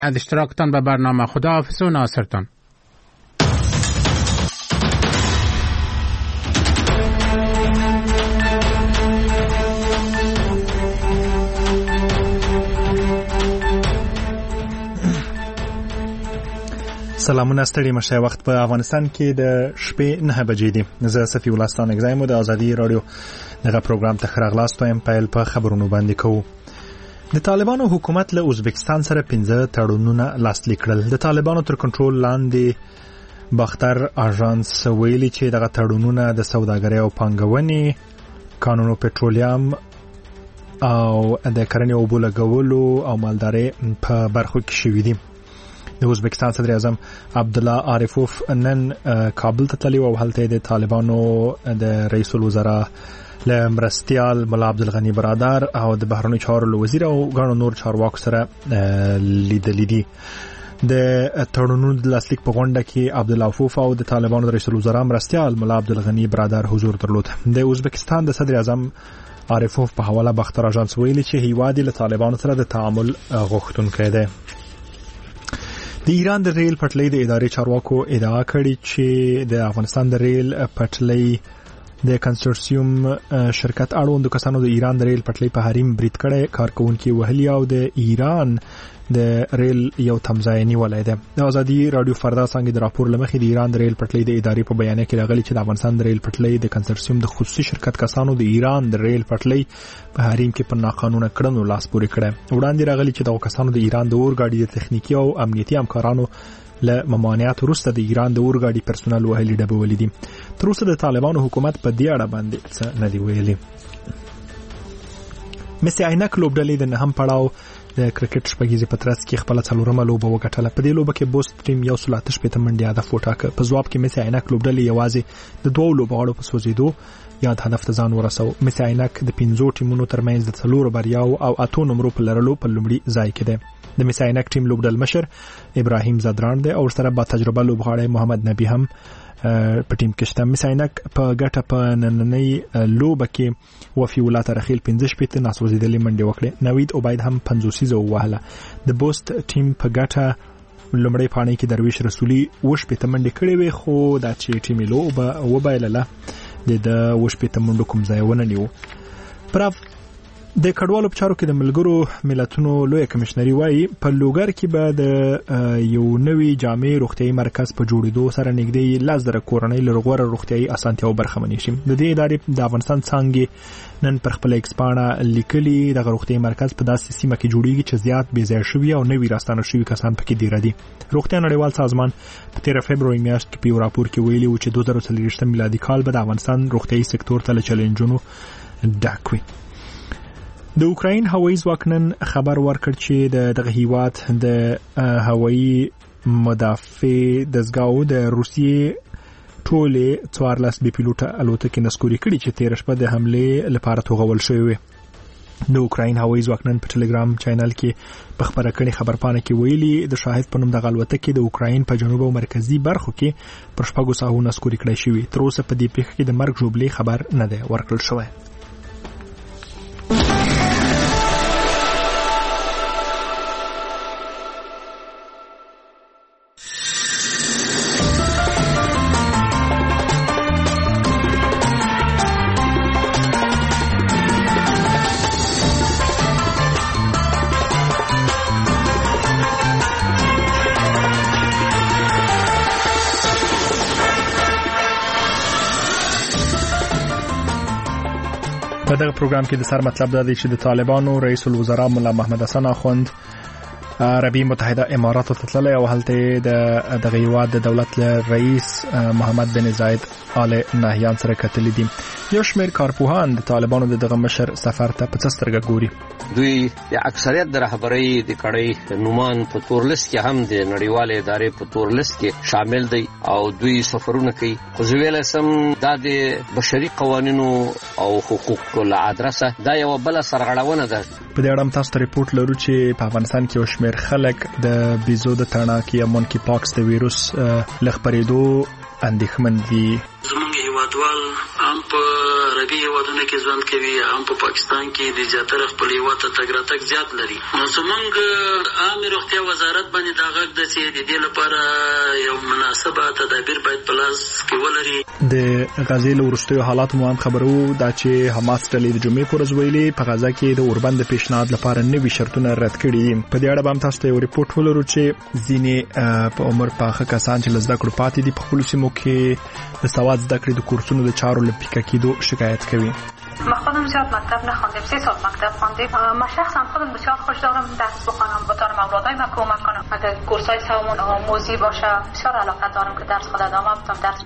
از اشتراکتان به برنامه. خداحافظ و ناصرتان. سلامونه ستړي مشه. وخت په افغانستان کې د شپې 9 بجې دي. زه صفي الله ستانه غزایم د ازادي رادیو دغه پروګرام ته خراغلاست وایم. پیل په خبرونو باندې کوو. د طالبانو حکومت له ازبکستان سره 15 تړونونه لاسلیک کړل. د طالبانو تر کنټرول لاندې باختر اژانس ویلي چې دغه تړونونه د سوداګرۍ او پانګونې، قانون پټرولیم او د کرنې او بولګولو او مالدارۍ په برخو کې شوي دي. د ازبکستان صدر اعظم عبدالله عارفوف نن کابل ته تللی او هلته د طالبانو د رئیس الوزرا له مرستیال ملا عبدالغنی برادر او د بهرنیو چارو وزیر او غړو نور چارواکو سره لیدلې دي. د تړونونو د لاسلیک په غونډه کې عبدالله عارفوف او د طالبانو د رئیس الوزرا مرستیال ملا عبدالغنی برادر حضور درلود. د ازبکستان د صدر اعظم عارفوف په حواله باختر اژانس ویلي چې هیواد له طالبانو سره د تعامل غوښتونکی دی. د ایران د ریل پټلۍ د ادارې چارواکو ادعا کړې چې د افغانستان د ریل پټلۍ د کنسورسیوم شرکت اړوند کسانو د ایران د ریل پټلۍ په حریم برید کړی. کارکونکي وهلي او د ایران د ریل یو تمځای نیولای دی. د ازادي رادیو فردا څنګه د راپور لمخې د ایران د ریل پټلۍ د ادارې په بیان کې راغلي چې د افغانستان د ریل پټلۍ د کنسورسیوم د خصوصي شرکت کسانو د ایران د ریل پټلۍ په حریم کې په ناقانونه کړنو لاس پورې کړی. وړاندې راغلي چې د کسانو د ایران د اورګاډي د تخنیکی او امنیتي همکارانو له ممانعت وروسته د ایران د اورګاډي پرسونل وهلي ډبه ولیدي. تر اوسه د طالبانو حکومت په دې اړه باندې څه نه دی ویلي. مسی عینک لوبډلې د نهم پړاو د کرکټ شپږیزې په ترڅ کې خپل څلورمه لوبه وګټله. په دې لوبه کې بوست ټیم 138 منډې هدف وټاکه. په ځواب کې مسی عینک لوبډلې یوازې د دوه لوبغاړو په سوځېدو یاد هدف ته ځان ورسو. مسی عینک د 15 ټیمونو ترمنځ د 4 بریاو او 8 نمرو په لرلو په لومړي ځای کې دی. د مسی عینک ټیم لوبډل مشر ابراهیم زادران دی او سره با تجربه لوبغاړی محمد نبی هم په ټیم کې شته. مسی عینک په ګټه په نننۍ لوبه کې وفي الله ترخیل 15 ناسوځېدلې منډې وکړې. نوید عبید هم 50 وهله. د بوست ټیم په ګټه لومړی پاڼې کې درویش رسولي 80 منډې کړې وې، خو دا چې ټیم لوبه وبایلله د 80 منډو کوم ځای ونه نیو. پر د کډوالو په چارو کې د ملګرو ملتونو لوی کمشنري وایي په لوګر کې به د یو نوي جامع روغتيایي مرکز په جوړېدو سره نږدې 10,000 کورنۍ لرغوره روغتيایي اسانتیاو برخمنې شي. د دې ادارې د افغانستان څنګه نن پر خپل ایکسپانا لیکلي د روغتيایي مرکز په داسې سیمه کې جوړیږي چې زیات بې ځای شوي او نوي راستانه شوي کسان پکې ډیر دي. روغتیا نړیوال سازمان په 13 فبراير میاشت کې په راپور کې ویلي و چې 2023 میلادي کال به د افغانستان روغتيایي سکتور ته له چیلنجونو ډک وي. د اوکراین هوایي ځواک نن خبر ورکړ چې دغه هیواد د هوایي مدافع دستګاو د روسیې ټولې 14 بي پیلوټه الوتکې نسکوري کړي چې 13 شپه د حمله لپاره توغول شوی. د اوکراین هوایي ځواک نن په ټلګرام چینل کې په خبره کړي خبرپاڼه کې ویلي د شاهد په نوم د الوتکې د اوکراین په جنوب او مرکزی برخو کې پر شپږو ساعتونو نسکوري کړي شوی. تر اوسه په دې پیښه کې د مرګ ژوبلې خبر نه دی ورکړل شوی. په دغه پروګرام کې د سر مطلب دا دی چې د طالبانو رئیس الوزرا مولا محمد حسن اخوند عربي متحده اماراتو ته تللی او هلته د دغه هیواد د دولت رئیس محمد بن زاید آل نهیان سره کتلي دي. یو شمېر کارپوهان د طالبانو دغه مشر سفر ته په څه سترګه ګوري. دوی د اکثریت د رهبرۍ د کړۍ نومان په تور لیست کې هم د نړیوال ادارې په تور لیست کې شامل دي او دوی سفرونه کوي. خو ویل سم دا د بشري قوانینو او حقوقو له ادرسه دا یو بل سرغړونه ده. په دې اړه تاسو ته ریپورت لرو چې په افغانستان کې یو شمېر خلک د بیزو د تڼاکې یا مونکی پاکس د ویروس لخپریدو اندېښمن دي. زمونږ هیوادوال هم په عربي هیوادونو کې ژوند کوي، هم په پاکستان کې د زیاتره خپل هیواد ته تګ راتګ زیات لري. نو زمونږ عامه روغتیا وزارت باندې دا غږ ده چې د دې لپاره یو مناسبه تدابیر باید په لاس کې ولري. د غزې له وروستیو حالاتو مو هم خبرو دا چې حماس ډلې د جمعې پر ورځ ویلي په غزه کې د اوربند پیشنهاد لپاره نوي شرطونه رد کړي دي. په دې اړه به هم تاسو ته یو ریپورت ولرو چې ځینې په عمر پاخه کسان چې لزده کړو پاتې دي په خپل سیمو کې د سواد زده کړې د کورسونو د چارو لپاره کېدو شکایت کوي. ما خودم زیاد مکتب نخواندم، 3 سال مکتب خواندیم. من شخصا خودم بسیار خوش دارم درس بخونم، به طور اولادای ما کمک کنم. اگر کورسای سومون آموزی باشه بسیار علاقه دارم که درس خود ادامه بدم. درس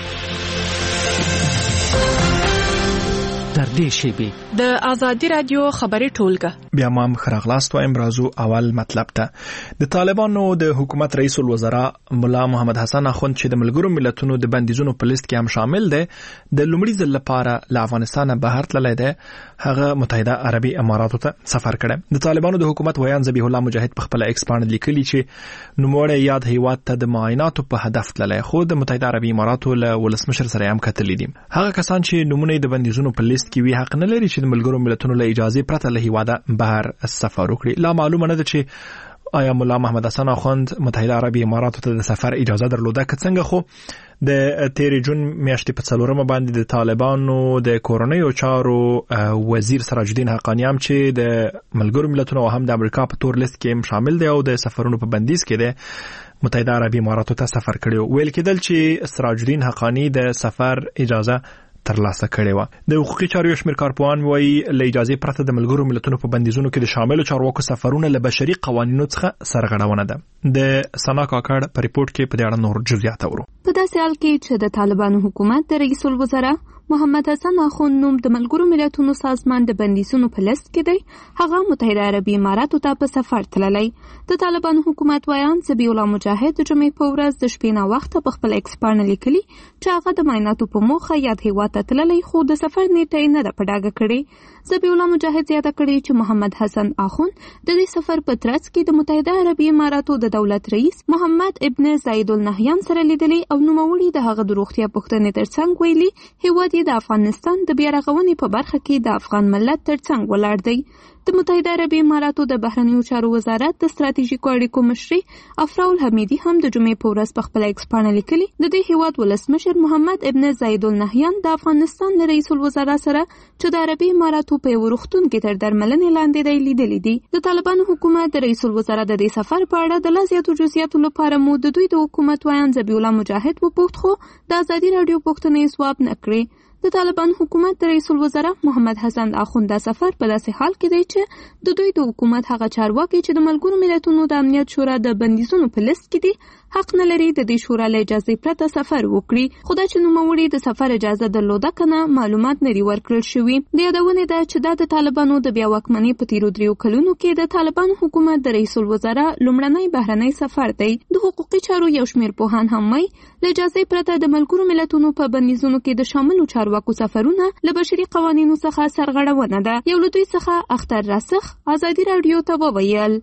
در دې شیبې د آزادی رادیو خبري ټولګه بیا مام خراغلاست و امرازو اول مطلب ته د طالبانو د حکومت رئیس الوزرا مولا محمد حسن اخوند چې د ملګرو ملتونو د بندیزونو په لیست کې هم شامل دی د لومړي ځل لپاره له افغانستان بهر تللی دی. هغه متحده عربي اماراتو ته سفر کړی. د طالبانو د حکومت ویان ذبیح الله مجاهد په خپل ایکس باندې لیکلي چې نوموړی یاد هیواد ته د معایناتو په هدف تللی، خو د متحده عربي اماراتو له ولسمشر سره هم کتلي دي. هغه کسان چې نمونه د بندیزونو په لیست کې وي حق نه لري چې د ملګرو ملتونو له اجازه پرته له هیواده بهر سفر وکړي. لا معلومه نه ده چې آیا مولا محمد حسن اخوند متحده عربي اماراتو ته د سفر اجازه درلوده که څنګه. خو د 13 جون میاشتې په 4 باندې د طالبانو د کورنیو چارو وزیر سراج الدین حقانی هم چې د ملګرو ملتونو او هم د امریکا په تور لیست کې شامل دی او د سفرونو په بندیز کې دی متحده عربي اماراتو ته سفر کړی. ویل کېدل چې سراج الدین حقانی د سفر اجازه ترلاسه کړې و. د حقوقي چارو یو شمېر کارپوهان وایي له اجازې پرته د ملګرو ملتونو په بندیزونو کې د شاملو چارواکو سفرونه له بشري قوانینو څخه سرغړونه ده. د سنا کاکړ په ریپورت کې په دې اړه نور جزئیات اورو. په داسې حال کې چې د طالبانو حکومت د رئیس الوزرا محمد حسن اخوند نوم د ملګرو ملتونو سازمان د بندیزونو په لیست کې دی، هغه متحده عربي اماراتو ته په سفر تللی. د طالبانو حکومت ویان ذبیح الله مجاهد د جمعې په ورځ د شپې نه وخته په خپل ایکس باندې لیکلي چې هغه د معایناتو په موخه یاد هیواد ته تللی، خو د سفر نیټه نه ده په ډاګه کړې. ذبیح الله مجاهد زیاته کړې چې محمد حسن اخوند د دې سفر په ترڅ کې د متحده عربي اماراتو د دولت رئیس محمد ابن زاید النهیان سره لیدلي او نوموړي د هغه د روغتیا پوښتنې ترڅنګ ویلي هیواد د افغانستان د بیا رغونې په برخه کې د افغان ملت ترڅنګ ولاړ دی. د متحده عربي اماراتو د بهرنیو چارو وزارت د ستراتیژیکو اړیکو مشري افراء الحمیدي هم د جمعې په ورځ په خپل ایکس باندې لیکلي د دې هیواد ولسمشر محمد ابن زاید النهیان د افغانستان له رئیس الوزرا سره چې د عربي اماراتو په یو روغتون کې تر درملنې لاندې دی لیدلي دي. د طالبانو حکومت د رئیس الوزرا د دې سفر په اړه د لا زیاتو جزئیاتو لپاره مو د دوی د حکومت ویان ذبیح الله مجاهد وپوښت، خو د ازادي رادیو پوښتنې ځواب نه کړې. د طالبان حکومت د رئیس الوزرا محمد حسن اخوند د سفر په داسې حال کې دی چې د دوی د حکومت هغه چارواکي چې د ملګرو ملتونو د امنیت شورا د بندیزونو په لیست کې دي حق نه لري د دې شورا له اجازې پرته سفر وکړي. خو دا چې نوموړي د سفر اجازه درلوده کنه معلومات نه لري ورکړل شوي. د یادونې ده چې دا د طالبانو د بیا واکمنۍ په تیرو 3 کلونو کې د طالبان حکومت د رئیس الوزرا لومړنی بهرنی سفر دی. د حقوقي چارو یو شمېر پوهان هم وایي له اجازې پرته د ملګرو ملتونو په بندیزونو کې د شاملو چارواکو سفرونه له بشري قوانینو څخه سرغړونه ده. یو له دوی څخه اختر راسخ ازادي رادیو ته وویل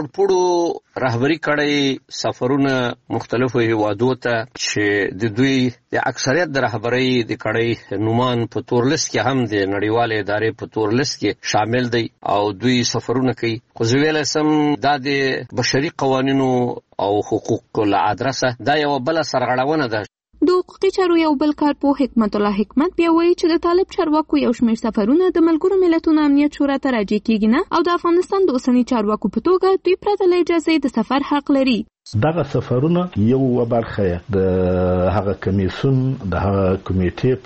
لوړپوړو رهبری کړی سفرونه مختلفو هیوادو ته چې د دوی د اکثریت د رهبری د کړی نومان په تور لیست کې هم د نړیوال ادارې په تور لیست کې شامل دی او دوی سفرونه کوي. خو زه ویل سم دا د بشري قوانینو او حقوق له ادرسه دا یو بل سرغړونه ده. د حقوقي چارو یو بل کارپوه حکمت الله حکمت بیا وایي چې د طالب چارواکو یو شمېر سفرونه د ملګرو ملتونو امنیت شورا ته راجع کیږي نه او د افغانستان د اوسني چارواکو په توګه دوی پرته له اجازې د سفر حق لري. دغه سفرونه یو برخه د هغه کمیسون د هغه کمیټې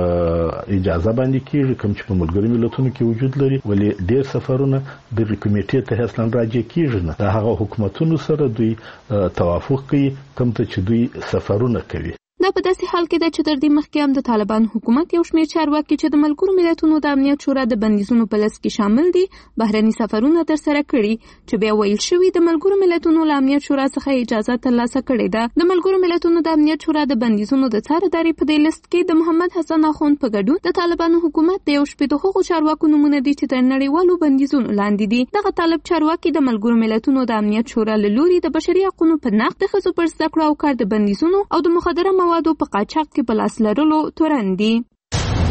په اجازه باندې کیږي کوم چې په ملګرو ملتونو کې وجود لري، ولې ډېر سفرونه د کمیټې ته اصلا راجع کیږي نه. د هغه حکومتونو سره دوی توافق کوي کوم ته چې دوی سفرونه کوي. دا په داسې حال کې ده چې تر دې مخکې هم د طالبان حکومت یو شمېر چارواکي چې د ملګرو ملتونو د امنیت شورا د بندیزونو په لیست کې شامل دي بهرني سفرونه ترسره کړي چې بیا ویل شوي د ملګرو ملتونو له امنیت شورا څخه اجازه ترلاسه کړې ده. د ملګرو ملتونو د امنیت شورا د بندیزونو د څار ادارې په دې لیست کې د محمد حسن اخوند په ګډون د طالبانو حکومت د یو شپې د هغو چارواکو نمونه دي چې تر نړیوالو بندیزونو لاندې دي. دغه طالب چارواکي د ملګرو ملتونو د امنیت شورا له لوري د بشري حقوقو په نقض، د ښځو پر زده کړو او کار د بندیزونو او د مخدره موادو په قاچاق کې په لاس لرلو تورن دي.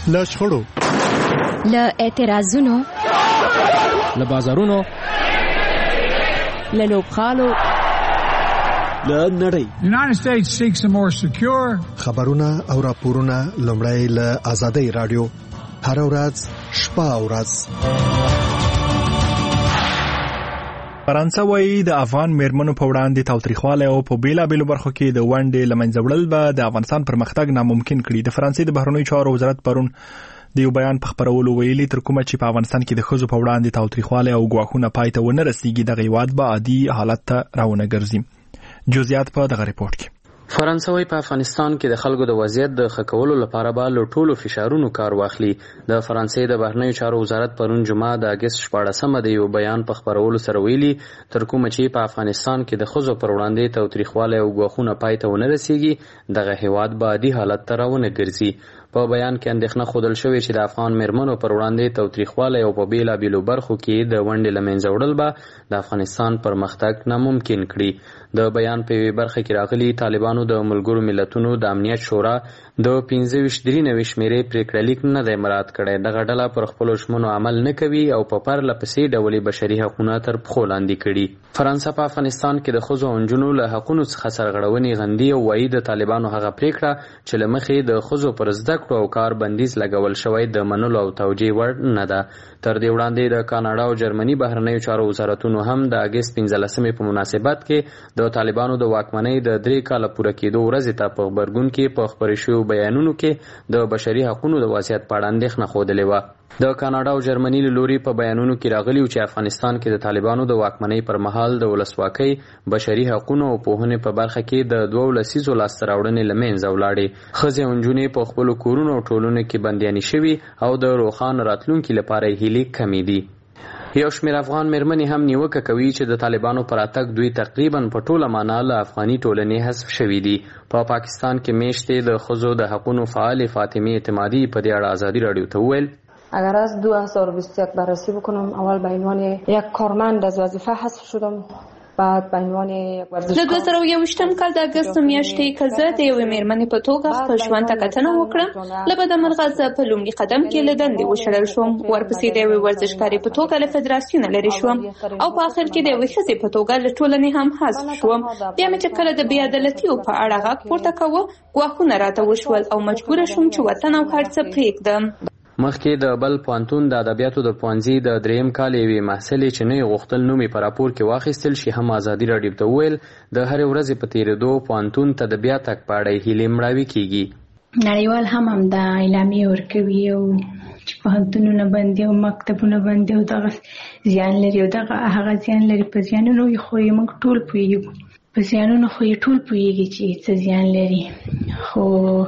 له شخړو، له اعتراضونو، له بازارونو، له لوبغالو، له نړۍ. United States seeks a more secure. خبرونه او راپورونه لومړی له آزادۍ رادیو، هر ورځ شپه او ورځ. فرانسه وايي د افغان میرمنو په وړاندې تاوتریخوالی او په بیلابېلو برخو کې د ونډې له منځه وړل به د افغانستان پرمختګ ناممکن کړي. د فرانسې د بهرنیو چارو وزارت پرون د یو بیان په خبرولو ویلي تر کومه چې په افغانستان کې د ښځو په وړاندې تاوتریخوالی او ګواښونه پای ته ونه رسیږي دغه هیواد به عادي حالت ته راونه ګرځي. جزئیات په دغه ریپورت کې. فرانسه وايي په افغانستان کې د خلکو د وضعیت د ښه کولو لپاره به له ټولو فشارونو کار واخلي. د فرانسې د بهرنیو چارو وزارت پرون جمعه د اګست 14 د یو بیان په خبرولو سره ویلي تر کومه چې په افغانستان کې د ښځو پر وړاندې تاوتریخوالی او ګواښونه پای ته ونه رسیږي دغه هیواد به عادي حالت ته راونه ګرځي. په بیان کې اندېښنه ښودل شوې چې د افغان میرمنو پر وړاندې تاوتریخوالی او په بیلابېلو برخو کې د ونډې له منځه وړل به د افغانستان پرمختګ ناممکن کړي. د بیان په یوې برخه کې راغلي طالبانو د ملګرو ملتونو د امنیت شورا د 15 شمیرې پریکړه لیک نه دی مراعات کړی. دغه ډله پر خپلو ژمنو عمل نه کوي او په پرله پسې ډول بشري حقونه تر پښو لاندې کړي. فرانسه په افغانستان کې د ښځو او نجونو له حقونو څخه سرغړونې غندي او وایي د طالبانو هغه پریکړه چې له مخې د ښځو پر زده کړو او کار بندیز لګول شوی د منلو او توجیه وړ نه ده. تر دې وړاندې د کاناډا او جرمني بهرنیو چارو وزارتونو هم د اګست 15 په مناسبت کې د طالبانو د واکمنۍ د 3 کاله پوره کېدو ورځې ته په خبرګون کې په خپرې شویو بیانونو کې د بشري حقونو د وضعیت په اړه اندېښنه ښودلې وه. د کاناډا او جرمني له لوري په بیانونو کې راغلي چې افغانستان کې د طالبانو د واکمنۍ پر مهال د ولسواکۍ، بشري حقونو او پوهنې په برخه کې د 2 لسیزو لاسته راوړنې له منځه ولاړې. ښځې او نجونې په خپلو کورونو او ټولنو کې بندیانې شوي او د روښانه راتلونکي لپاره یې هیلې کمې دي. یو شمېر افغان میرمنې هم نیوکه کوي چې د طالبانو پر راتګ دوی تقریبا په ټوله معنا له افغاني ټولنې حذف شوي دي. په پاکستان کې میشتې د ښځو د حقونو فعال فاطمه اعتمادي په دې اړه آزادی رادیو ته وویل اگر از 2021 بررسی بکنم اول به عنوان یک کارمند از وظیفه حذف شدم، بعد به عنوان یک ورزشکار. د 2021 کال د اګست میاشتې کې زه د یوې میرمنې په توګه خپل ژوند ته کتنه وکړم. له بده مرغه زه په لومړي قدم کې له دندې وشړل شوم، ورپسې د یوې ورزشکارې په توګه له فدراسیون لرې شوم او په آخر کې د یوې ښځې په توګه له ټولنې هم حذف شوم. بیا مې چې کله د بې عدالتیو په اړه غږ پورته کوه ګواښونه راته وشول او مجبوره شوم چې وطن او هر څه پرېږدم. مخکې د بل پوهنتون د ادبیاتو د پوهنځي د 3م کال یوې محصلې چې نه یې غوښتل نوم یې په راپور کې واخیستل شي هم ازادي راډیو ته وویل د هرې ورځې په تېرېدو پوهنتون ته د بیا تګ په اړه یې هیلې مړاوي کېږي. نړیوال هم همدا اعلامیې ورکوي او چې پوهنتونونه بندي او مکتبونه بندي او دغه زیان لري او دغه هغه زیان لري. په زیانونو خو یې موږ ټول پوهېږو، په زیانونو خو یې ټول پوهېږي چې څه زیان لري، خو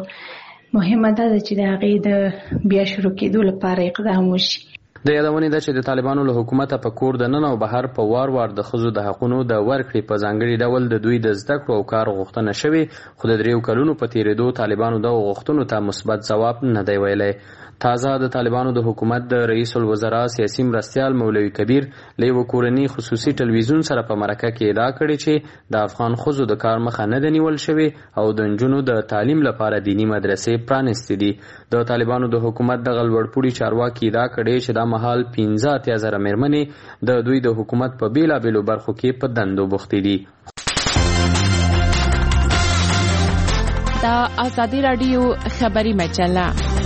مهمه ده چې د هغې د بیا شروع کېدو لپاره اقدام وشي. د یادونې ده چې د طالبانو له حکومته په کور دننه او بهر په وار وار د ښځو د حقونو د ورکړې په ځانګړي ډول د دوی د زده کړو او کار غوښتنه شوې، خو د 3 کلونو په تېرېدو طالبانو دغو غوښتنو ته مثبت ځواب نه دی ویلی. تازه د طالبانو د حکومت د رئیس الوزرا سیاسي مرستیال مولوي کبیر له یو کورني خصوصي ټلویزیون سره په مرکه کې ادعا کړې چې د افغان ښځو د کار مخه نه ده نیول شوې او د نجونو د تعلیم لپاره دینی مدرسې پرانیستې دي. د طالبانو د حکومت دغه لوړپوړي چارواکي ادعا کړې چې دا مهال 15,000 میرمنې د دوی د حکومت په بیلابېلو برخو کې په دندو بوختې دي. دا آزادی راډیو خبری مجله.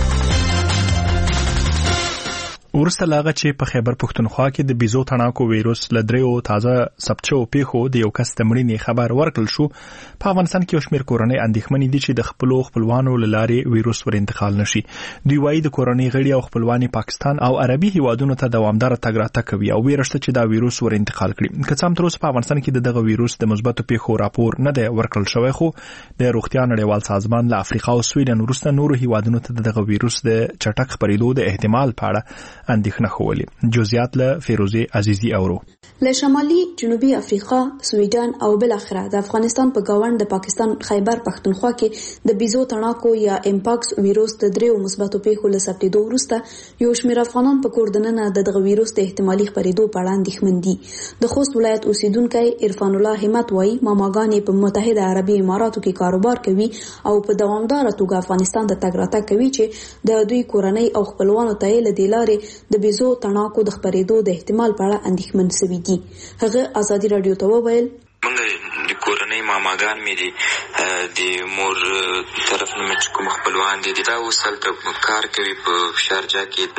ورسته لاغه چې په خیبر پښتونخوا کې د بیزو تڼاکو وایروس له 3 تازه ثبت شوو پیښو د یو کس د مړینې خبر ورکړل شو. په افغانستان کې یو شمېر کورنۍ اندېښمنې دي چې د خپلوانو له لارې وایروس ور انتقال نشي. دوی وایي د کورنۍ غړي او خپلوان پاکستان او عربي هیوادونو ته دوامدار تګ راتګ کوي او ویره شته چې دا وایروس ور انتقال کړي. که څه هم تر اوسه په افغانستان کې دغه وایروس د مثبتو پیښو راپور نه دی ورکړل شوی، خو د روغتیا نړیوال سازمان له افریقا او سویډن وروسته نورو هیوادونو ته دغه وایروس د چټک خپرېدو د احتمال په اړه اندېښنه ښولې. جزئیات له فیروزه عزیزی اورو. له شمالي جنوبي افریقا، سویډن او بل اخره د افغانستان په گاوند د پاکستان خیبر پختونخوا کې د بیزو تڼاکو یا امپاکس ویروس د دریو مثبتو پیښو له ثبتېدو وروسته یو شمېر افغانان په کور دننه د دغه ویروس د احتمالي خپرېدو په اړه اندېښمن دي. د خوست ولایت اوسیدونکی عرفان الله همت وایي ماماګانې په متحده عربي اماراتو کې کاروبار کوي او په دوامداره توګه افغانستان د تګ راتګ کوي چې د دوی کورنۍ او خپلوانو ته له دې لارې د بیزو تڼاکو د خپرېدو د احتمال په اړه اندېښمن شوي دي. هغه ازادي رادیو ته وویل موږ د کورنۍ ماماګان مې دي د مور طرف نه مې کوم خپلوان دي دا اوس هلته کار کوي په شارجه کې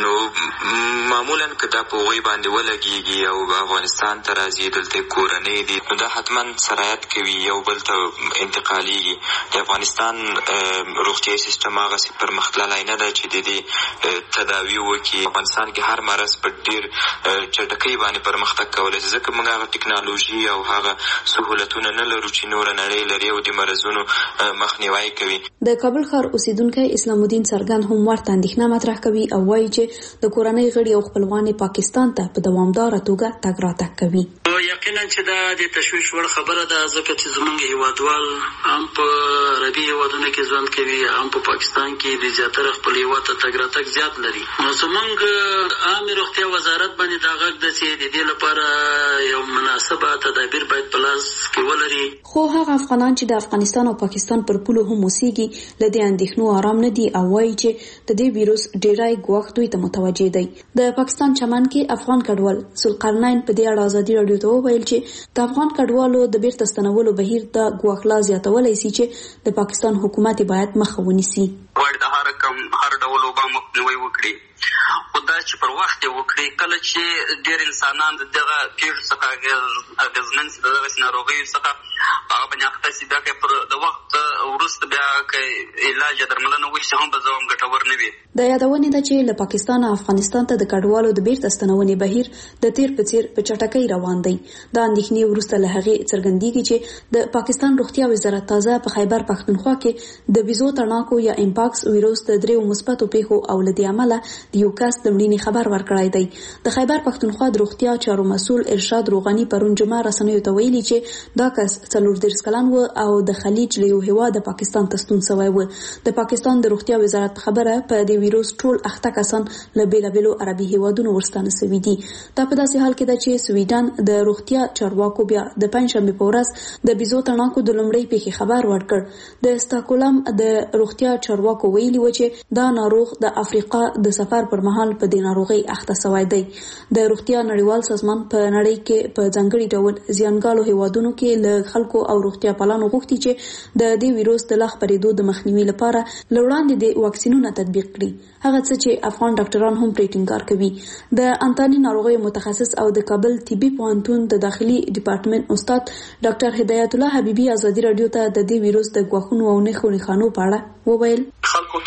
نو معمولا که دا په هغوی باندې ولګېږي او افغانستان ته راځي دلته کورنۍ دي نو دا حتما سرایت کوي یو بل ته انتقالېږي. د افغانستان روغتیایي سیستم هغسې پرمختللی نه ده چې د دې تداوي وکړي. افغانستان کې هر مرض په ډېر چټکۍ باندې پرمختګ کولی شي ځکه موږ هغه ټکنالوژي او هغه سهولتونه نه لرو چې نوره نړۍ لري او د مرضونو مخنیوی کوي. د کابل ښار اوسیدونکی اسلام الدین څرګند هم ورته اندېښنه مطرح کوي او وایي چې د کورنۍ غړي او خپلوان پاکستان ته په دوامداره توګه تګ راتګ کوي. یقینا چې دا د تشویش وړ خبره ده ځکه چې زموږ هیوادوال هم په عربي هیوادونو کې ژوند کوي هم په پاکستان کې د زیاتره خپل هیواد ته تګ راتګ زیات لري. نو زموږ عامه روغتیا وزارت باندې دا غږ ده چې د دې لپاره یو مناسبه تدابیر باید په لاس کې ولري. خو هغه افغانان چې د افغانستان او پاکستان پر پولو هم اوسېږي له دې اندېښنو آرام نه دي او وایي چې د دې ویروس ډېری ګواښ دوی ته متوجه دی. د پاکستان چمن کې افغان کډوال ذوالقرنین په دې اړه ازادي رادیو ته وویل چې د افغان کډوالو د بیرته ستنولو بهیر ته ګواښ لا زیاتولی شي چې د پاکستان حکومت باید مخه ونیسي. غواړي د هر ډول وبا مخنیوی وکړي خو دا چې پر وخت یې وکړي کله چې ډېر انسانان د دغه پیښو څخه اغېزمن شي د دغسې ناروغیو څخه هغه باندې اخته شي بیا که پر د وخت وروسته بیا که علاج یا درملنه وشي هم به زه هم ګټور نه وي. د یادونې ده چې له پاکستان افغانستان ته د کډوالو د بیرته ستنونې بهیر د تیر په څیر په چټکۍ روان دی. دا اندېښنې وروسته له هغې څرګندېږي چې د پاکستان روغتیا وزارت تازه په خیبر پختونخوا کې د بیزو تڼاکو یا امپاکس ویروس د دریو مثبتو پیښو او له دې امله د یو کس د مړینې خبر ورکړی دی. د خیبر پختونخوا د روغتیا چارو مسؤل ارشاد روغاني پرون جمعه رسنیو ته ویلي چې دا کس 34 کلن و او د خلیج له یو هېواده پاکستان ته ستون شوی و. د پاکستان د روغتیا وزارت په خبره په دې ویروس ټول اخته کسان له بیلابیلو عربي هېوادونو ورستانه شوي دي. دا په داسې حال کې ده چې سویډن د روغتیا چارواکو بیا د پنجشنبې په ورځ د بیزو تڼاکو د لومړۍ پیښې خبر ورکړ. د استاکولم د روغتیا چارواکو ویلي و چې دا ناروغ د افریقا د سفر پر مهال په دې ناروغۍ اخته شوی دی. د روغتیا نړیوال سازمان په نړۍ کې په ځانګړي ډول زیانګالو هېوادونو کې له خلکو او روغتیا پالانو غوښتي چې د دې ویروس د لا خپرېدو د مخنیوي لپاره له وړاندې د واکسینونو تطبیق کړي. هغه څه چې افغان ډاکټران هم پرې ټینګار کوي. د انتاني ناروغیو متخصص او د کابل طبي پوهنتون د داخلي ډپارټمنټ استاد ډاکټر هدایت الله حبیبي ازادي رادیو ته د دې ویروس د ګواښونو او نښانو په اړه وویل. خلکو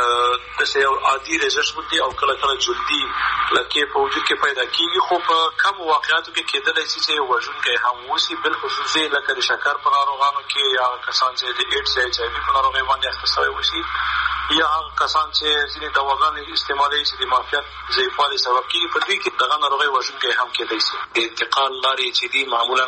کې د یو عادي رژش بودي او کله کله جلدي لکه په وجود کې پیدا کیږي خو په کم واقعاتو کې کېدلی شي چې وژونکی هم وشي بالخصوص لکه د شکر په ناروغانو کې یا کسان چې د ایډز یا ایچ آی وي په ناروغۍ باندې اخته شوي وشي یا هغه کسان چې ځینې دواګانې استعمالوي چې د معافیت ضعیفوالي سبب کېږي په دوی کې دغه ناروغۍ وژونکی هم کېدی شي. د انتقال لارې چې دي معمولا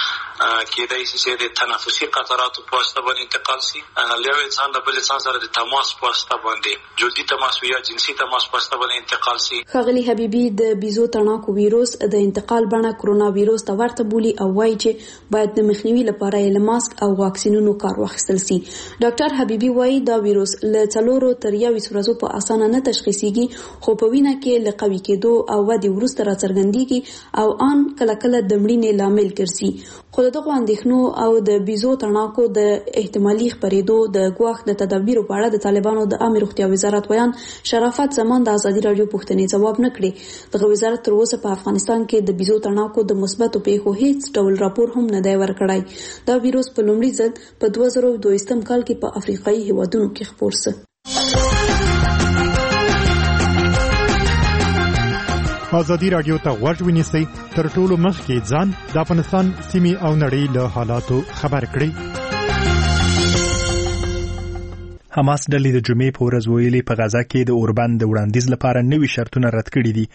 کېدای شي چې د تنفسي قطراتو په واسطه باندې انتقال شي له یو انسان د بل انسان سره د تماس په واسطه باندې جلدي تماس یا جنسي تماس په واسطه باندې انتقال شي. ښاغلي حبیبي د بیزو تڼاکو ویروس د انتقال بڼه کرونا ویروس ته ورته بولي او وایي چې باید د مخنیوي لپاره یې له ماسک او واکسینونو کار واخیستل شي. ډاکټر حبیبي وایي دا ویروس له 4 تر 21 ورځو په اسانه نه تشخیصیږي خو په وینه کې له قوي کېدو او ودې وروسته راڅرګندېږي او ان کله کله د مړینې لامل ګرځي. خو دغه اندېښنو او د بیزو تڼاکو د احتمالي خپرېدو د ګواښ د تدابیرو په اړه د طالبانو د عامه روغتیا وزارت ویان شرافت زمان د ازادي رادیو پوښتنې ځواب نه کړي. دغه وزارت تر اوسه په افغانستان کې د بیزو تڼاکو د مثبتو پیښو هیڅ ډول راپور هم نه دی ورکړی. دا ویروس په لومړي ځل په 2022 کال کې په افریقایي هېوادونو کې خپور شو. ازادي رادیو ته غوږ ونیسئ تر ټولو مخکې ځان د افغانستان سیمې او نړۍ له حالاتو خبر کړئ. حماس ډلې د جمعې په ورځ ویلي په غزا کې د اوربند د وړاندیز لپاره نوي شرطونه رد کړي دي.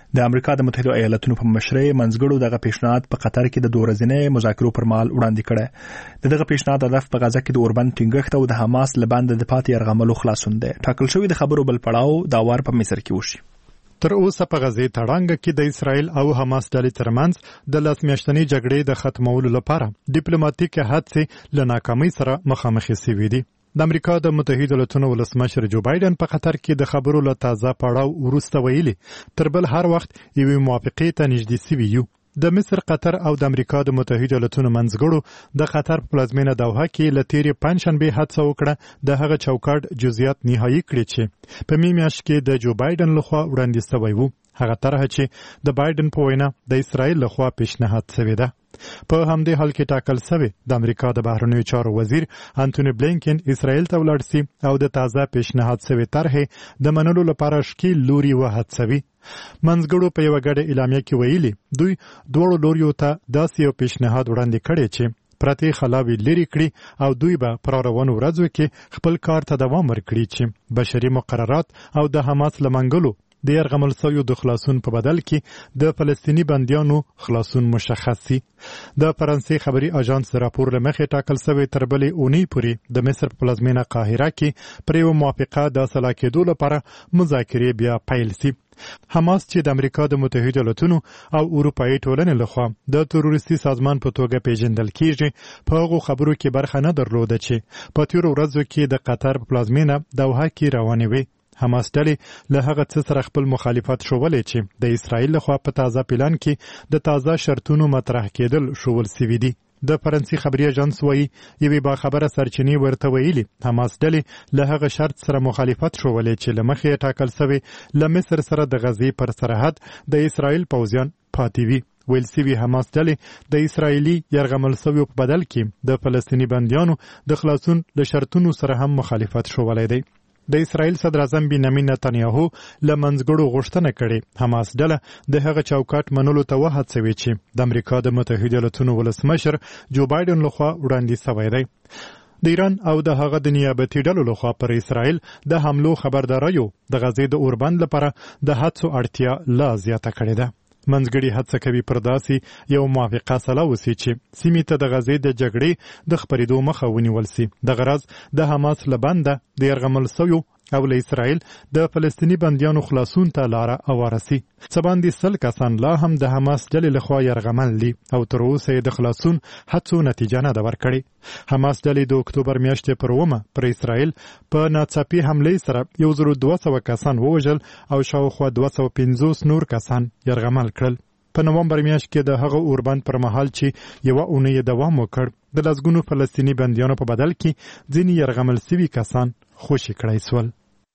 د امریکا د متحده ایالاتونو په مشرۍ منځګړو دغه پیشنهاد په قطر کې د 2 ورځې مذاکرو پر مهال وړاندې کړی. دغه پیشنهاد هدف په غزه کې د اوربند ټینګښت او د حماس لبند د پاتې یرغملو خلاصون دی. ټاکل شوی د خبرو بل پړاو دا وار په مصر کې وشي. تر اوسه په غزې تړانګ کې د اسرائیل او حماس ډلې ترمنځ د لاسمیاشتنې جګړې د ختمولو لپاره ډیپلوماټیک هڅې له ناکامۍ سره مخامخ شوې دي. د امریکا د متحده ایالاتونو ولسمشر جو بایدن په قطر کې د خبرو له تازه پړاو وروسته ویلي تر بل هر وخت یوې موافقې ته نږدې سوي یو. د مصر، قطر او د امریکا د متحده ایالاتونو منځګړو د قطر په پلازمینه دوحه کې له تیرې پنجشنبې هڅه وکړه د هغه چوکاټ جزئیات نهایی کړي چې په میاشت کې د جو بایدن لخوا وړاندې شوی وو. هغه طرحه چې د بایدن په وینا د اسرائیل لخوا پیشنهاد شوی ده. په همدې حال کې ټاکل شوی د امریکا د بهرنیو چارو وزیر انټونی بلینکن اسرائیل ته ولاړ شي او د تازه پیشنهاد شوی طرحه د منلو لپاره شکیل لوري وهڅوي. منځګړو په یو غړي اعلامیه کې ویلي دوی دوه لوريو ته داسې یو پیشنهاد وړاندې کړی چې پرتی خلاوی لري کړی او دوی به پر روانو ورځو کې خپل کار ته دوام ورکړي چې بشري مقررات او د حماس لمنګلو د یرغمل شویو د خلاصون په بدل کې د فلسطینی بندیانو خلاصون مشخص سي. د فرانسې خبري اژانس راپور لمخې ټاکل شوی تر بلې اونۍ پورې د مصر په پلازمینه قاهره کې پر یو موافقه د سلا کېدو لپاره مذاکرې بیا پیل سي. حماس چې د امریکا د متحده ایالاتونو او اروپایي ټولنې لخوا د تروریستي سازمان په توګه پیژندل کیږي په هغو خبرو کې برخه نه درلوده چې په تیرو ورځو کې د قطر په پلازمینه دوحه کې روانې وي. حماس ډلې له هغه څه سره خپل مخالفت شولی چې د اسرائیل لخوا په تازه پلان کې د تازه شرطونو مطرح کېدل شول سوي دي. د فرانسې خبري اژانس وایي یوې باخبره سرچینې ورته ویلي حماس ډلې له هغه شرط سره مخالفت شولی چې له مخې ټاکل شوی له مصر سره د غزې پر سرحد د اسرائیل پوځیان پاتې وي. ویل سوي حماس ډلې د اسرائیلي یرغمل شویو په بدل کې د فلسطینی بندیانو د خلاصون له شرطونو سره هم مخالفت شولی دی. د اسرائیل صدر اعظم بنیامین نتنیاهو له منځګړو غوښتنه کړې حماس ډله د هغه چوکاټ منلو ته وهڅوي چې د امریکا د متحده ایالاتونو ولسمشر جو بایدن لخوا وړاندې شوی دی. د ایران او د هغه د نیابتي ډلو لخوا پر اسرائیل د حملو خبرداریو د غزې د اوربند لپاره د هڅو اړتیا لا زیاته کړې ده. منځګړي هڅه کوي پر داسې یو موافقه سلا وسی چې سیمې ته د غزې د جګړې د خپرېدو مخه ونیول سي. د غرض د حماس لبنده د یرغمل شویو او له اسرائیل د فلسطینی بندیانو خلاصون ته لاره اواره سي. څه باندې 100 کسان لا هم د حماس ډلې لخوا یرغمل دي او تر اوسه د خلاصون هڅو نتیجه نه ده ورکړې. حماس ډلې د اکتوبر میاشتې پر 1 پر اسرائیل په ناڅاپي حملې سره 1200 کسان ووژل او شاوخوا 250 نور کسان یرغمل کړل. په نومبر میاشت کې د هغه اوربند پر مهال چې یو اونۍ دوام وکړ د لسګونو فلسطینی بندیانو په بدل کې ځینې یرغمل شوي کسان خوشي کړای سول.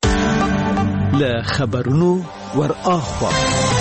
له خبرونو ور اخوا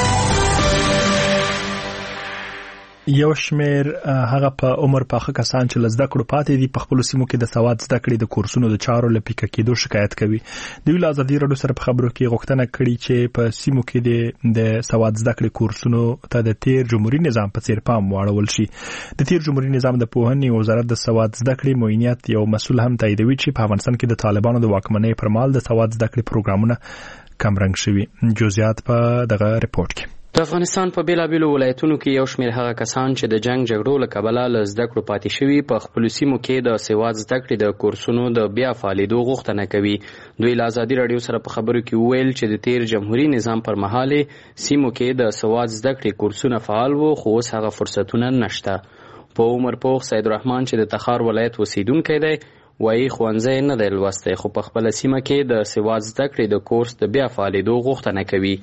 یو شمیر هغه په عمر پاخه کسان چې لزده کړو پاتې دي په خپل سیمو کې د سواد زده کړې د کورسونو د چارو لپاره کېدو شکایت کوي. د ویل ازادي رادیو سره په خبرو کې غوښتنه کړې چې په سیمو کې د سواد زده کړې کورسونو ته د تیر جمهوریت نظام په څیر پام واړول شي. د تیر جمهوریت نظام د پوهنې وزارت د سواد زده کړې معینیت یو مسول هم تاییدوي چې په افغانستان کې د طالبانو د واکمنۍ پر مهال د سواد زده کړې پروګرامونه کم رنګ شوي. جزئیات په دغه ریپورت کې. د افغانستان په بیلابیلو ولایتونو کې یو شمېر هغه کسان چې د جنگ جګړو له کبله له زده کړو پاتې شوي په خپلو سیمو کې د سواد زده کړې د کورسونو د بیا فعالېدو غوښتنه کوي. دوی له ازادي راډیو سره په خبرو کې وویل چې د تیر جمهوري نظام پر مهال سیمو کې د سواد زده کړې کورسونه فعال وو خو اوس هغه فرصتونه نشته. په عمر پوخ سید الرحمن چې د تخار ولایت اوسیدونکی دی وایي ښوونځی نه دی لوستی خو په خپله سیمه کې د سواد زده کړې د کورس د بیا فعالېدو غوښتنه کوي.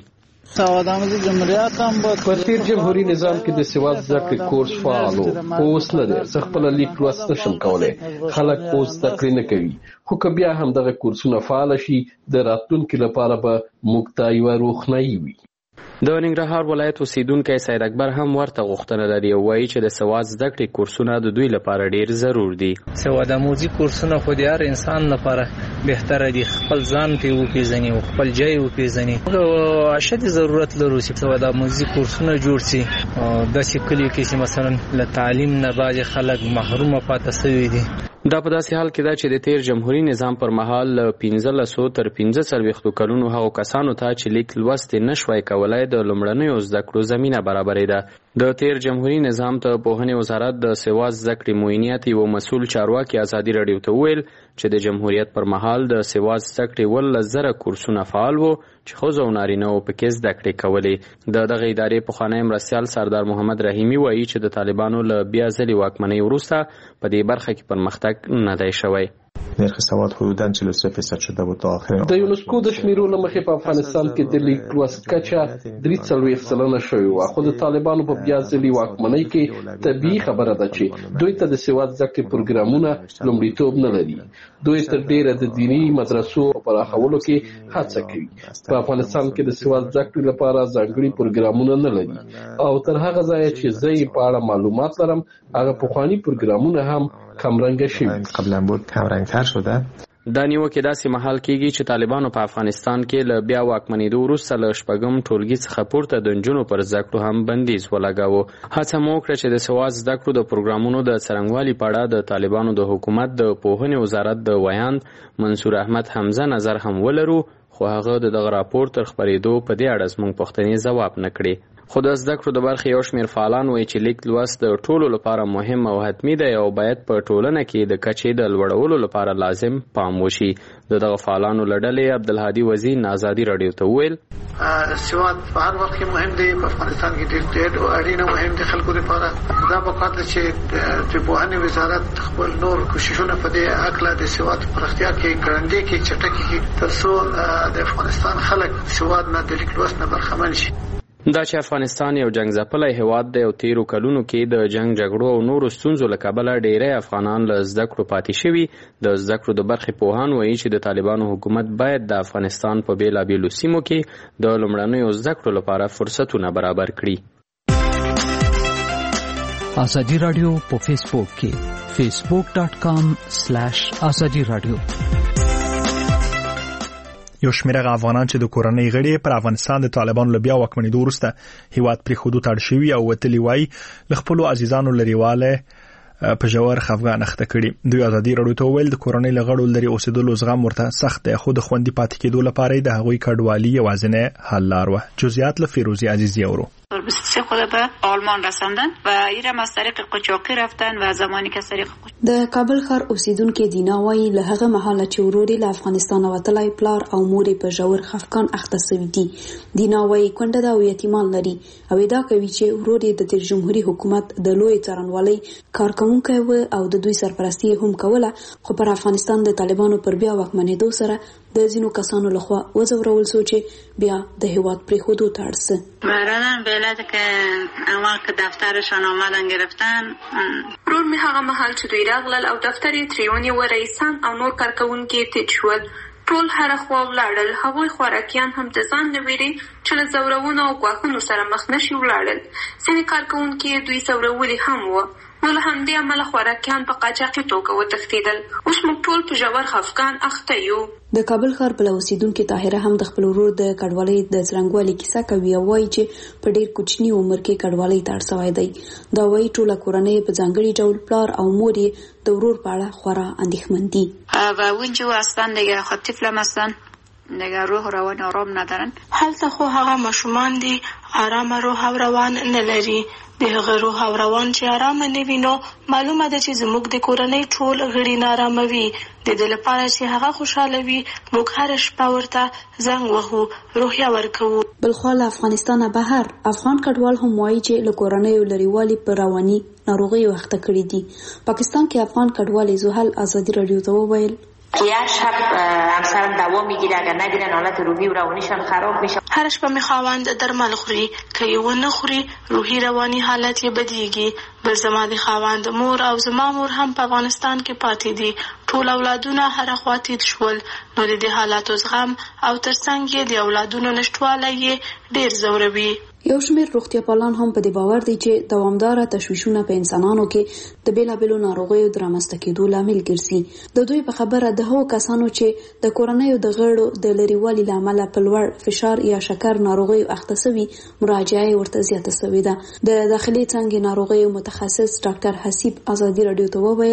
په تیر جمهوري نظام کې د سواد زده کړې کورس فعال و اوس نه دی. زه خپله لیک لوست نشم کولی. خلک اوس زده کړې نه کوي خو که بیا هم دغه کورسونه فعال شي د راتلونکي لپاره به موږ ته یوه روښنایي وي. د ننګرهار ولایت اوسیدونکی سید اکبر هم ورته غوښتنه لري او وایي چې د سواد زده کړې کورسونه د دوی لپاره ډیر ضرور دي. سواد آموزي کورسونه خو د هر انسان لپاره بهتره دي. خپل ځان پې وپېژني او خپل ځای وپېژني. اشد ضرورت لرو چې سواد آموزي کورسونه جوړ شي. داسې کلیو کې چې مثلا له تعلیم نه بعضې خلک محرومه پاتې شوي دي. دا په داسې حال کې ده چې د تیر جمهوریت نظام پر مهال 1500 تر 15 کلونو هغو کسانو ته چې لیک لوست نشوای کولای د لومړنیو زده کړو زمينه برابرېده. د تیر جمهوریت نظام ته پوهنې وزارت د سیواز زده کړې معینیت یو مسؤل چارواکي ازادي رادیو ته ویل چې د جمهوریت پر مهال د سیواز زده کړې 1000 کورسونه فعال وو چې ښځو او نارینه‌و پکې زده کړې کولې. د دغه ادارې پخوانی مرستیال سردار محمد رحیمي وایي چې د طالبانو له بیا ځلې واکمنۍ وروسته په دې برخه کې پرمختګ نه دی شوی. نرخ سواد حدوداً 43% شده بود تا آخر. د یونسکو د شمیرو له مخې په افغانستان کې د لیک لوست کچه 43% شوې وه، خو د طالبانو په بیا ځلې واکمنۍ کې طبیعي خبره ده چې دوی ته د سواد زده کړې پروګرامونه لومړیتوب نه لري. دوی تر ډیره د دیني مدرسو په پراخولو کې هڅه کوي. په افغانستان کې د سواد زده کړې لپاره ځانګړي پروګرامونه نه لري او تر هغه ځایه چې زه یې په اړه معلومات لرم هغه پخواني پروګرامونه هم کمرنګه شوي. قبلا بود کمرنګ‌تر شده. دا نیوکې داسې مهال کېږي چې طالبانو په افغانستان کې له بیا واکمنېدو وروسته له شپږم ټولګي څخه پورته د نجونو پر زده کړو هم بندیز ولګاوه. هڅه مو وکړه چې د سواد زده کړو د پروګرامونو د څرنګوالي په اړه د طالبانو د حکومت د پوهنې وزارت د ویاند منصور احمد حمزه نظر هم ولرو، خو هغه دغه راپور تر خپرېدو په دې اړه زموږ پوښتنې ځواب نه کړې. خو د زده کړو د برخې یو شمېر فعالان وایي چې لیک لوست د ټولو لپاره مهم او حتمي دی او باید په ټولنه کې د کچې د لوړولو لپاره لازم پام وشي. دغه فعالانو له ډلې عبدالهادي وزیر آزادي رادیو ته وویل سواد په هر وخت کې مهم دی، په افغانستان کې ډېر اړینه مهم دی خلکو لپاره. دا په کار ده چې د پوهنې وزارت خپل نور کوششونه په دې هکله د سواد پراختیا کې ګړندۍ کې چټکې کړي تر څو د افغانستان خلک سواد نه د لیک لوست نه برخمن شي. دا چې افغانستان یو جنگ ځپلی هیواد دی او تیرو کلونو کې د جنگ جګړو او نورو ستونزو له کبله ډیری افغانان له زده کړو پاتې شوي. د زده کړو د برخې پوهان وایي چې د طالبانو حکومت باید د افغانستان په بېلابېلو سیمو کې د لومړنیو زده کړو لپاره فرصتونه برابر کړي. ازادي رادیو په فیسبوک کې facebook.com/ازادي رادیو. یو شمېر افغانان چې د کورنۍ غړي پر افغانستان د طالبانو له بیا واکمنېدو وروسته هیواد پرېښودو ته اړ شوي او وتلي وایي له خپلو عزیزانو لرېوالی په ژور خفګان اخته کړي. دوی ازادي رادیو ته وویل د کورنۍ له غړو لرې اوسېدلو زغم ورته سخت دی، خو د خوندي پاتې کېدو لپاره د هغوی کډوالي یوازینی حل لار وه. جزئیات له فیروزی عزیزی اورو. خود به آلمان رساندن و ایرم از طریق قاچاقی رفتن و زمانی که طریق د کابل ښار اوسیدونکو دینا وایي له هغه مهاله چې وروري له افغانستان وتلی پلار او مور په ژور خفقان اخته سوي دي. دینا وایي کونډه ده او یتیمان لري او ادعا کوي چې وروري د تیر جمهوریت حکومت د لوی څارنوالۍ کارکونکي و او د دوی سرپرستی هم کوله، خو پر افغانستان د طالبانو پر بیا واکمنېدو سره د ځینو کسانو لخوا وځورول سو چې بیا د هیواد پرېښودو ته اړ سه. برادرم بلد که اول که دفترشان آمدن گرفتن رور می هغه محل چې دوی راغلل او دفتر یې تریونی و رئیسان او نور کارکونکي تېر شول. ټول هر خوا ولاړل، هغوی خوراکیان هم د ځان نه ویري چې له ځورونو او ګواښونو سره مخ نشي ولاړل. ځینې کارکونکي دوی ځورولي هم وو، نو له همدې امله خوراکیان په قاچاقي توګه وتښتېدل. اوس موږ ټول په ژور خفګان اخته یو. د کابل ښار بله اوسیدونکې طاهره هم د خپل ورور د کډوالۍ د څرنګوالي کیسه کوي او وایي چې په ډېر کوچني عمر کې کډوالۍ ته اړ سوی دی. دا وایي ټوله کورنۍ په ځانګړي ډول پلار او مور یې د ورور په اړه خورا اندېښمن دي. و اونجا هستن دیگه خود طفلم هستن دیگه روح و روان آرام ندارن. هلته خو هغه ماشومان دي آرام روح او روان نه لري. د هغه روح او روان چې آرام نه وي نو معلومه ده چې زموږ د کورنۍ ټول غړي نارامه وي. د دې لپاره چې هغه خوشاله وي موږ هر شپه ورته زنګ وهو، روحیه ورکوو. بلخوا له افغانستانه بهر افغان کډوال هم وایي چې له کورنیو لرېوالي پر رواني ناروغیو اخته کړي دي. پاکستان کې افغان کډوال زحل ازادي رادیو ته وویل یه شب همسرم دوا میگیره، اگر نگیرن حالت روحی و روانیشان خراب میشه. هر شپه می خواوند درمل خوري، که یې ونه خوري روحي رواني حالت یې بدیږي. بل زما د خواوند مور او زما مور هم په افغانستان کې پاتې دي. ټول اولادونه هر خوا تېر شول، نو د دې حالاتو زغم او ترڅنګ یې د اولادونو نشټوالی یې ډېر ځوروي. یو شمېر روغتیا پالان هم په دې باور دي چې دوامداره تشویشونه په انسانانو کې د بیلابېلو ناروغیو د رامنځته کېدو لامل ګرځي. د دوی په خبره د هغو کسانو چې د کورنیو د غړو د لرېوالي له امله په لوړ فشار یا شکر ناروغیو اخته سوي مراجعه یې ورته زیاته سوې ده. د داخلي څانګې ناروغیو متخصص ډاکټر حسیب ازادي رادیو ته وویل چې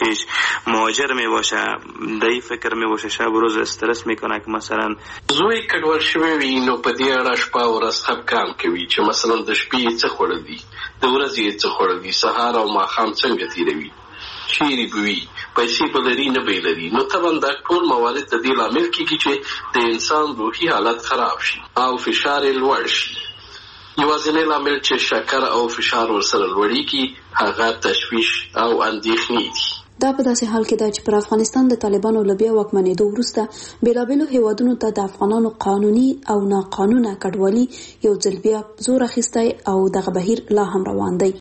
خیش مهاجر می باشه دای فکر می باشه شب روز استرس میکنه که مثلا زوی کډوال شوی وي نو په دې اړه شپه او ورځ خفګان کوي چې مثلا د شپې څه خوړل دي د ورځې څه خوړل دي سهار او ماښام څنګه تیروي چیرې به وي پیسې به لري نه به لري نو طبعا دا ټول موارد د دې لامل کېږي چې د انسان روحي حالت خراب شي او فشار یې لوړ شي. یوازینی لامل چې شکر او فشار ورسره لوړېږي هغه تشویش او اندېښنې دي. دا په داسې حال کې ده چې پر افغانستان د طالبانو له بیا واکمنېدو وروسته بېلابېلو هیوادونو ته د افغانانو قانوني او ناقانونه کډوالي یو ځل بیا زور اخیستی او دغه بهیر لا هم روان دی.